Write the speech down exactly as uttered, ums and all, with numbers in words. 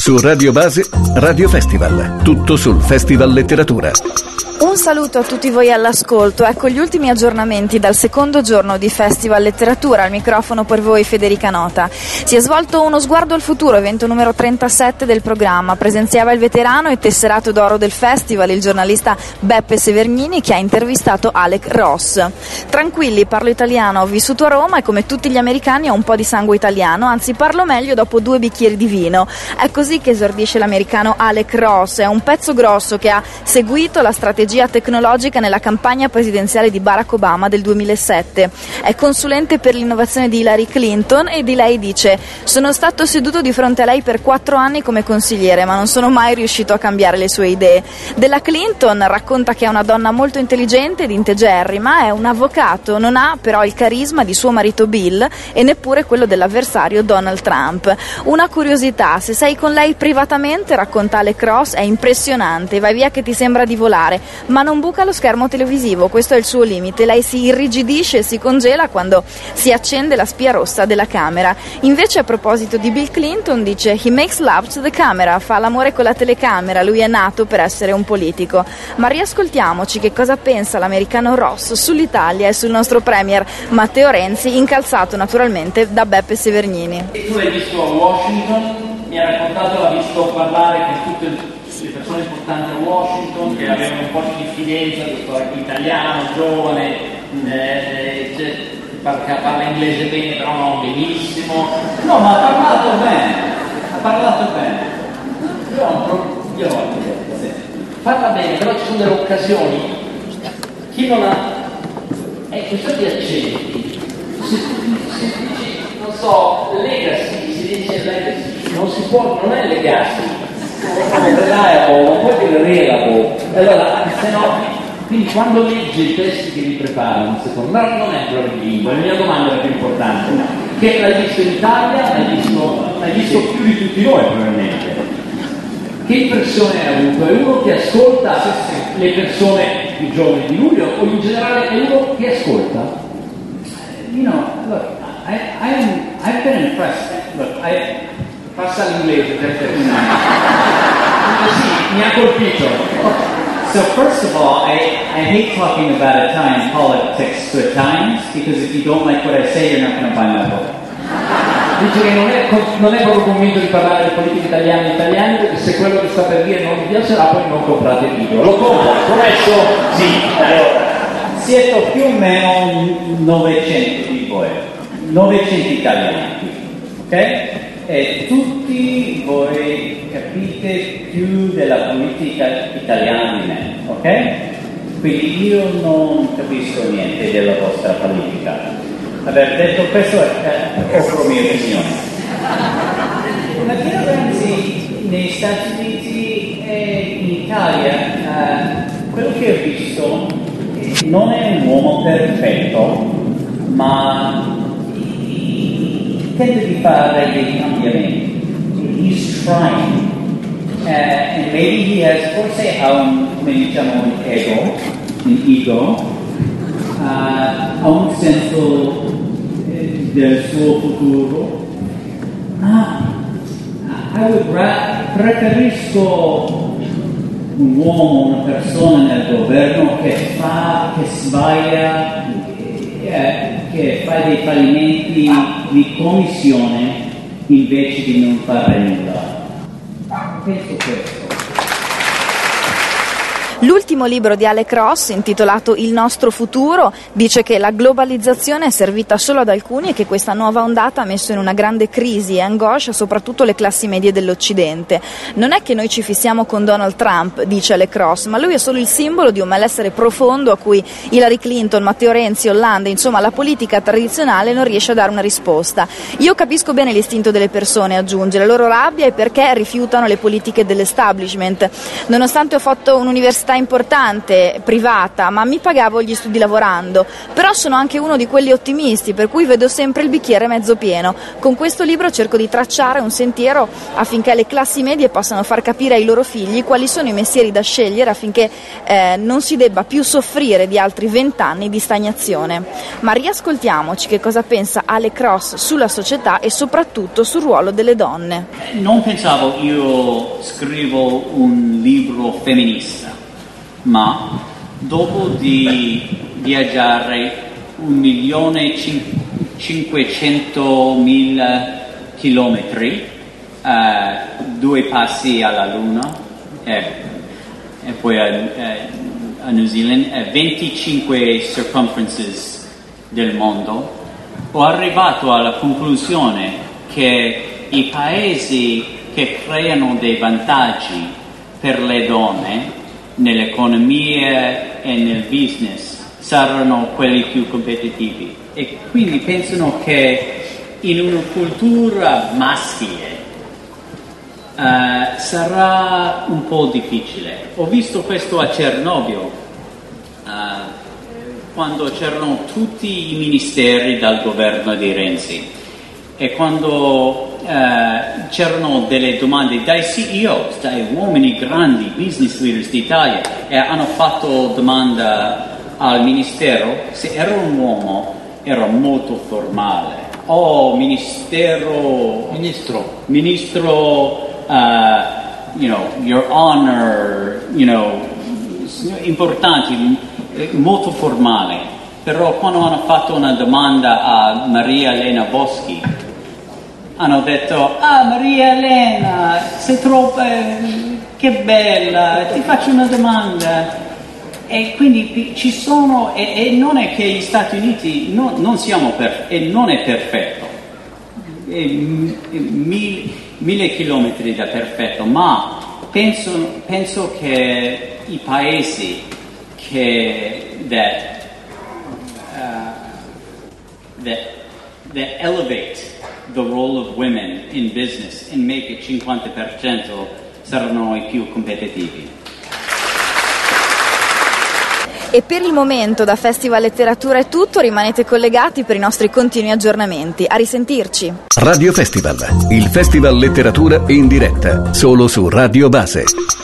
Su Radio Base, Radio Festival. Tutto sul Festival Letteratura. Un saluto a tutti voi all'ascolto. Ecco gli ultimi aggiornamenti dal secondo giorno di Festival Letteratura. Al microfono per voi Federica Nota. Si è svolto Uno sguardo al futuro, evento numero trentasette del programma. Presenziava il veterano e tesserato d'oro del festival, il giornalista Beppe Severnini, che ha intervistato Alec Ross. Tranquilli, parlo italiano, ho vissuto a Roma e come tutti gli americani ho un po' di sangue italiano, anzi parlo meglio dopo due bicchieri di vino. È così che esordisce l'americano Alec Ross. È un pezzo grosso che ha seguito la strategia tecnologica nella campagna presidenziale di Barack Obama del duemilasette. È consulente per l'innovazione di Hillary Clinton e di lei dice: sono stato seduto di fronte a lei per quattro anni come consigliere, ma non sono mai riuscito a cambiare le sue idee. Della Clinton racconta che è una donna molto intelligente ed integerrima, è un avvocato, non ha però il carisma di suo marito Bill e neppure quello dell'avversario Donald Trump. Una curiosità: se sei con lei privatamente, racconta Alec Ross, è impressionante, vai via che ti sembra di volare, ma non buca lo schermo televisivo, questo è il suo limite. Lei si irrigidisce e si congela quando si accende la spia rossa della camera. Invece, a proposito di Bill Clinton, dice: he makes love to the camera, fa l'amore con la telecamera, lui è nato per essere un politico. Ma riascoltiamoci che cosa pensa l'americano Ross sull'Italia e sul nostro premier Matteo Renzi, incalzato naturalmente da Beppe Severnini. Tu l'hai visto a Washington, mi ha raccontato, l'ha visto parlare con tutte le persone importanti a Washington che avevano un po' di diffidenza, questo italiano, giovane, eh, cioè, parla, parla inglese bene però non benissimo. No, ma ha parlato bene, ha parlato bene. Io ho un pro- io ho parla bene, però ci sono delle occasioni. Chi non ha... è questione di accenti. Si, si dice, non so, legacy, si dice legacy, non si può, non è legacy. Reliable, non puoi dire reliable, allora se no, quindi quando leggi i testi che li preparano, secondo me non è quello di lingua. La mia domanda è la più importante: che l'hai visto in Italia, l'hai visto, l'hai visto più di tutti noi probabilmente, che impressione hai avuto? È uno che ascolta le persone più giovani di lui o in generale è uno che ascolta? You know, look, I, I'm, I've been impressed. Look, I passa all'inglese per terminare. Sì, mi ha colpito. So first of all, I, I hate talking about Italian politics to Italians because if you don't like what I say, you're not going to buy my book. Dice che non è, non è proprio convinto di parlare di politica italiana e italiani, perché se quello che sta per dire non vi piacerà, poi non comprate il libro. Lo compro, promesso? Sì. Allora, siete più o meno novecento di voi, novecento italiani, ok? E tutti voi capite più della politica italiana di me, ok? Quindi io non capisco niente della vostra politica. Aver detto questo è offro mia opinione. Matteo Renzi negli Stati Uniti e in Italia, uh, quello che ho visto non è un uomo perfetto, ma tende di fare dei cambiamenti. He's trying. Uh, and maybe he has, forse ha un, come diciamo, un ego, un ego, uh, ha un senso eh, del suo futuro. Ma I would ra- preferisco un uomo, una persona nel governo che fa, che sbaglia, eh, che fa dei fallimenti di commissione invece di non fare nulla. Penso questo. L'ultimo libro di Alec Ross, intitolato Il nostro futuro, dice che la globalizzazione è servita solo ad alcuni e che questa nuova ondata ha messo in una grande crisi e angoscia soprattutto le classi medie dell'Occidente. Non è che noi ci fissiamo con Donald Trump, dice Alec Ross, ma lui è solo il simbolo di un malessere profondo a cui Hillary Clinton, Matteo Renzi, Hollande, insomma la politica tradizionale non riesce a dare una risposta. Io capisco bene l'istinto delle persone, aggiunge, la loro rabbia è perché rifiutano le politiche dell'establishment. Nonostante ho fatto un'università università importante, privata, ma mi pagavo gli studi lavorando. Però sono anche uno di quelli ottimisti, per cui vedo sempre il bicchiere mezzo pieno. Con questo libro cerco di tracciare un sentiero affinché le classi medie possano far capire ai loro figli quali sono i mestieri da scegliere affinché eh, non si debba più soffrire di altri vent'anni di stagnazione. Ma riascoltiamoci che cosa pensa Ale Cross sulla società e soprattutto sul ruolo delle donne. Non pensavo io scrivo un libro femminista, ma dopo di viaggiare un milione cinquecentomila chilometri, uh, due passi alla Luna e, e poi a, a New Zealand, e venticinque circumferences del mondo, ho arrivato alla conclusione che i paesi che creano dei vantaggi per le donne nell'economia e nel business saranno quelli più competitivi, e quindi pensano che in una cultura maschile uh, sarà un po' difficile. Ho visto questo a Cernobbio, uh, quando c'erano tutti i ministeri dal governo di Renzi, e quando uh, c'erano delle domande dai C E Os, dai uomini grandi, business leaders d'Italia, e hanno fatto domanda al ministero, se era un uomo era molto formale. Oh, ministero, ministro, ministro, uh, you know, your honor, you know, importanti, molto formale. Però quando hanno fatto una domanda a Maria Elena Boschi, hanno detto: ah, Maria Elena, sei troppo, eh, che bella, ti faccio una domanda. E quindi ci sono, e, e non è che gli Stati Uniti no, non siamo per, e non è perfetto, è mille, mille chilometri da perfetto, ma penso, penso che i paesi che that, uh, that, that elevate the role of women in business and make it cinquanta per cento saranno i più competitivi. E per il momento da Festival Letteratura è tutto, rimanete collegati per i nostri continui aggiornamenti. A risentirci. Radio Festival, il Festival Letteratura in diretta, solo su Radio Base.